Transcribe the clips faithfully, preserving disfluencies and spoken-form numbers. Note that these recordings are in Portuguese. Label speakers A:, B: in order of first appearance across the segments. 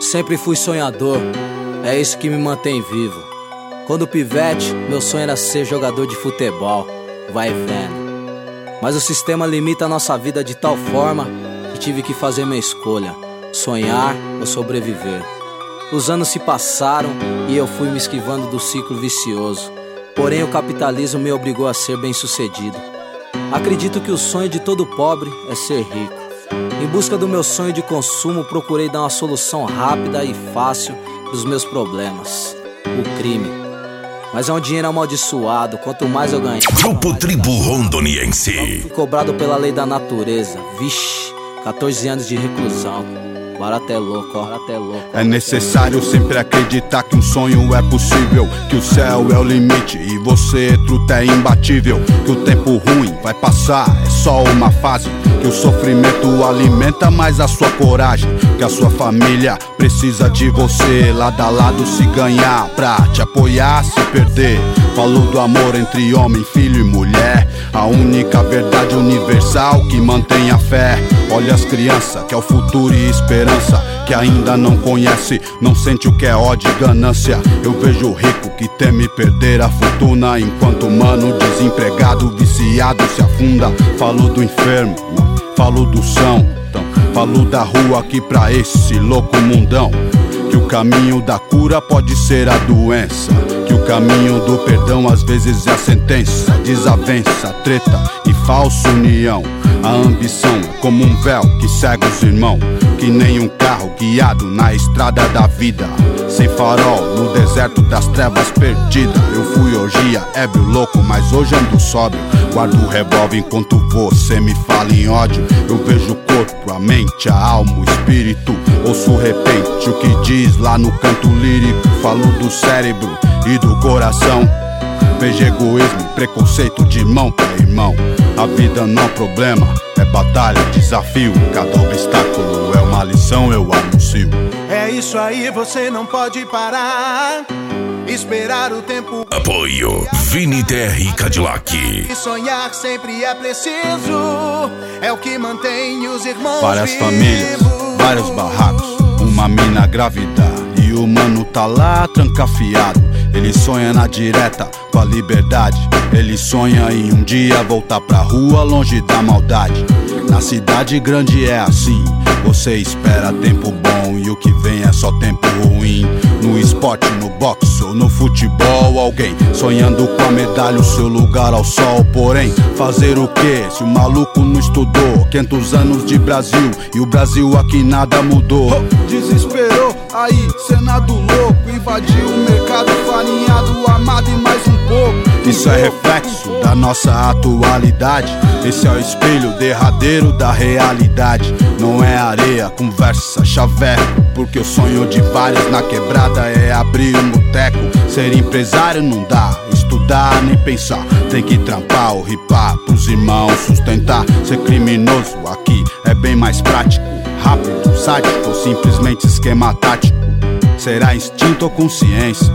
A: Sempre fui sonhador, é isso que me mantém vivo. Quando pivete, meu sonho era ser jogador de futebol, vai vendo. Mas o sistema limita a nossa vida de tal forma que tive que fazer minha escolha: sonhar ou sobreviver. Os anos se passaram e eu fui me esquivando do ciclo vicioso. Porém o capitalismo me obrigou a ser bem-sucedido. Acredito que o sonho de todo pobre é ser rico. Em busca do meu sonho de consumo, procurei dar uma solução rápida e fácil dos meus problemas: o crime. Mas é um dinheiro amaldiçoado, quanto mais eu ganhar.
B: Grupo Tribo Rondoniense.
A: Fui cobrado pela lei da natureza. Vixe, catorze anos de reclusão. Barato é louco, ó, barato é louco.
C: É necessário sempre acreditar que um sonho é possível, que o céu é o limite e você, truta, é imbatível. Que o tempo ruim vai passar, é só uma fase. Que o sofrimento alimenta mais a sua coragem. Que a sua família precisa de você, lado a lado se ganhar, pra te apoiar, se perder. Falou do amor entre homem, filho e mulher, a única verdade universal que mantém a fé. Olha as crianças, que é o futuro e esperança, que ainda não conhece, não sente o que é ódio e ganância. Eu vejo o rico que teme perder a fortuna, enquanto o mano desempregado, viciado se afunda. Falou do enfermo, falou do são, então, falou da rua aqui pra esse louco mundão. Que o caminho da cura pode ser a doença, que o caminho do perdão às vezes é a sentença. Desavença, treta e falsa união. A ambição é como um véu que cega os irmãos, que nem um carro guiado na estrada da vida, sem farol no deserto das trevas perdida. Eu fui orgia, ébrio, louco, mas hoje ando sóbrio. Guardo o revólver enquanto você me fala em ódio. Eu vejo o corpo, a mente, a alma, o espírito. Ouço repente o que diz lá no canto lírico. Falo do cérebro e do coração. Vejo egoísmo e preconceito de irmão pra irmão. A vida não é problema, é batalha, desafio. Cada obstáculo é uma lição, eu anuncio.
D: É isso aí, você não pode parar. Esperar o tempo.
B: Apoio Vini T R Cadillac.
D: E sonhar sempre é preciso. É o que mantém os irmãos
C: Várias
D: vivos.
C: famílias, vários barracos, uma mina grávida e o mano tá lá trancafiado. Ele sonha na direta com a liberdade. Ele sonha em um dia voltar pra rua longe da maldade. Na cidade grande é assim, você espera tempo bom e o que vem é só tempo ruim. No esporte, no boxe ou no futebol, alguém sonhando com a medalha, o seu lugar ao sol. Porém, fazer o que se o maluco não estudou? quinhentos anos de Brasil e o Brasil aqui nada mudou. Desesperou, aí Senado louco, invadiu o mercado farinhado, amado e mais um pouco. Isso é reflexo da nossa atualidade. Esse é o espelho derradeiro da realidade. Não é areia, conversa, chaveco, porque o sonho de vários na quebrada é abrir um boteco. Ser empresário não dá, estudar nem pensar. Tem que trampar ou ripar pros irmãos sustentar. Ser criminoso aqui é bem mais prático, rápido, sádico ou simplesmente esquema tático. Será instinto ou consciência?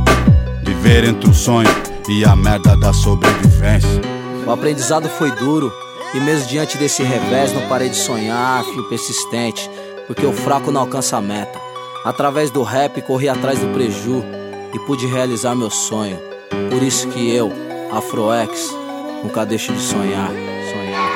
C: Viver entre o sonho e a merda da sobrevivência.
A: O aprendizado foi duro e mesmo diante desse revés não parei de sonhar, fio persistente, porque o fraco não alcança a meta. Através do rap corri atrás do preju e pude realizar meu sonho. Por isso que eu, Afroex, nunca deixo de sonhar, sonhar.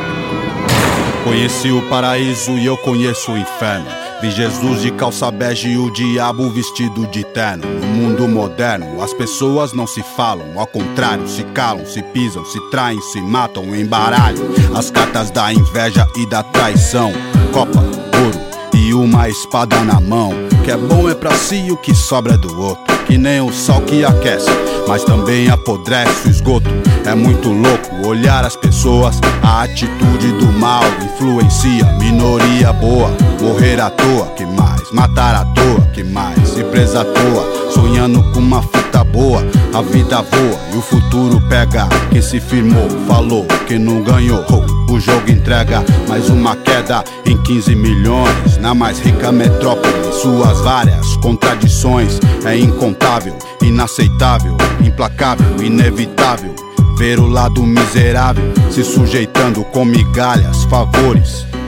C: Conheci o paraíso e eu conheço o inferno. Vi Jesus de calça bege e o diabo vestido de terno. No mundo moderno, as pessoas não se falam, ao contrário, se calam, se pisam, se traem, se matam, embaralham as cartas da inveja e da traição. Copa, ouro e uma espada na mão. O que é bom é pra si, o que sobra é do outro. Que nem o sol que aquece, mas também apodrece o esgoto. É muito louco olhar as pessoas, a atitude do mal influencia. Minoria boa, morrer à toa, que mais? Matar à toa, que mais? Ir presa à toa, sonhando com uma fita boa. A vida voa e o futuro pega. Quem se firmou, falou que não ganhou. O jogo entrega mais uma queda em quinze milhões. Na mais rica metrópole, suas várias contradições. É incontável, inaceitável, implacável, inevitável ver o lado miserável se sujeitando com migalhas, favores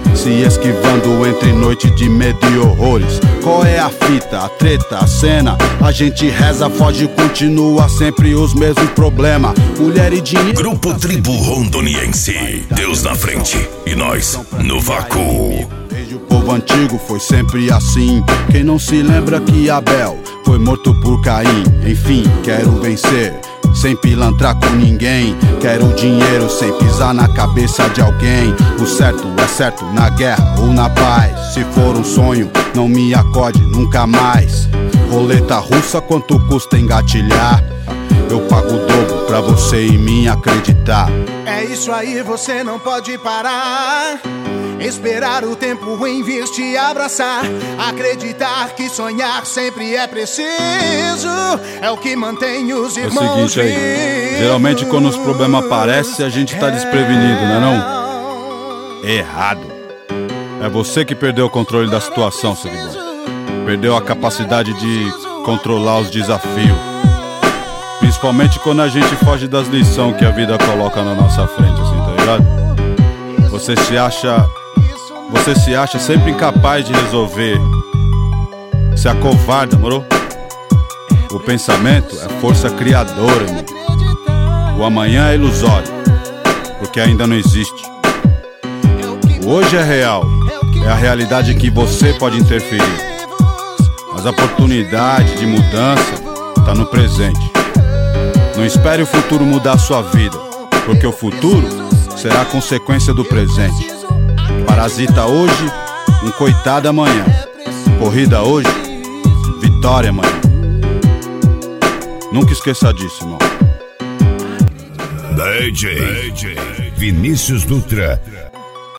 C: se esquivando entre noite de medo e horrores. Qual é a fita, a treta, a cena? A gente reza, foge, continua sempre os mesmos problemas. Mulher e dinheiro.
B: Grupo Tribo Rondoniense, Deus na frente e nós no vácuo.
C: Desde o povo antigo foi sempre assim. Quem não se lembra que Abel foi morto por Caim? Enfim, quero vencer sem pilantrar com ninguém. Quero dinheiro sem pisar na cabeça de alguém. O certo é certo na guerra ou na paz. Se for um sonho, não me acode nunca mais. Roleta russa, quanto custa engatilhar? Eu pago o dobro pra você em mim acreditar.
D: É isso aí, você não pode parar. Esperar o tempo ruim vir te abraçar. Acreditar que sonhar sempre é preciso. É o que mantém os irmãos.
C: É o seguinte aí, geralmente quando os problemas aparecem a gente tá desprevenido, não é não? Errado. É você que perdeu o controle da situação, seguidor. Perdeu a capacidade de controlar os desafios. Principalmente quando a gente foge das lições que a vida coloca na nossa frente, assim, tá ligado? Você se acha... Você se acha sempre incapaz de resolver. Se acovarda, moro? O pensamento é força criadora, irmão. O amanhã é ilusório, porque ainda não existe. O hoje é real, é a realidade que você pode interferir. Mas a oportunidade de mudança tá no presente. Não espere o futuro mudar a sua vida, porque o futuro será a consequência do presente. Parasita hoje, um coitado amanhã. Corrida hoje, vitória amanhã. Nunca esqueça disso, irmão.
B: D J Vinícius Dutra